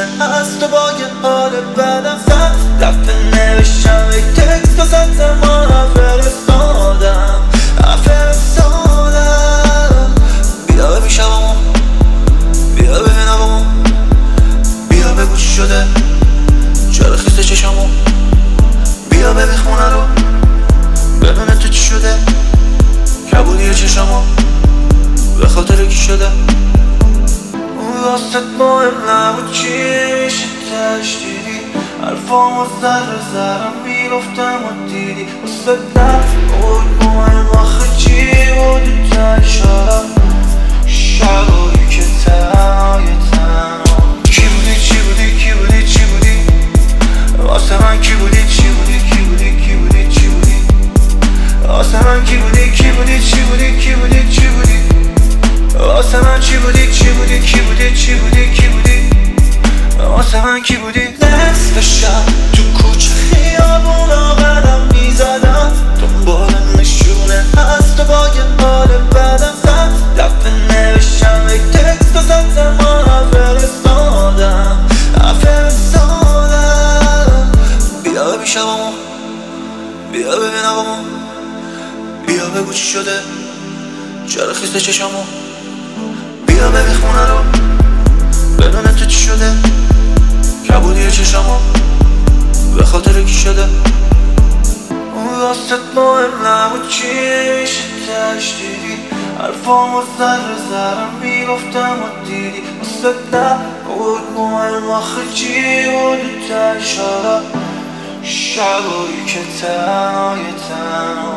از تو با یه حال بدم زد دفعه نوشتم یک تکست و ستم فرستادم بیا ببین شبامو، بیا ببین هوامو، بیا بگو چی شده چرا خیسته چشمو، بیا ببین خونه رو بدون تو چی شده کبودی چشمو به خاطر کی شده واسه مهم نبود چی میشه تشدیدی حرفامو ذره ذره میگفتم و دیدی واسه نبود مهم آخه چی بودی تنشارم شبایی که تنهای تنها کی بودی چی بودی کی بودی چی بودی واسه من کی بودی چی بودی کی بودی کی بودی چی بودی واسه من کی بودی کی بودی چی بودی کی بودی چی بودی واسه من چی بودی چی بودی کی بودی چی بودی کی بودی واسه من کی بودی نصف شب تو کوچه خیابونا قدم میزدم دنبال نشونه از تو با یه حال بدم زد دفعه نوشتم یک تکست و ستم فرستادم بیا ببین شبامو، بیا ببین هوامو، بیا بگو چی شده چرا خیسته چشمو، بیا ببین خونه رو بدون تو چی شده کبودی چشمو به خاطر کی شده واسه مهم نبود چی میشه تشدیدی حرفامو ذره ذره میگفتم و دیدی واسه نبود مهم آخه چی بودی تنشارا شبایی که تنهای تنها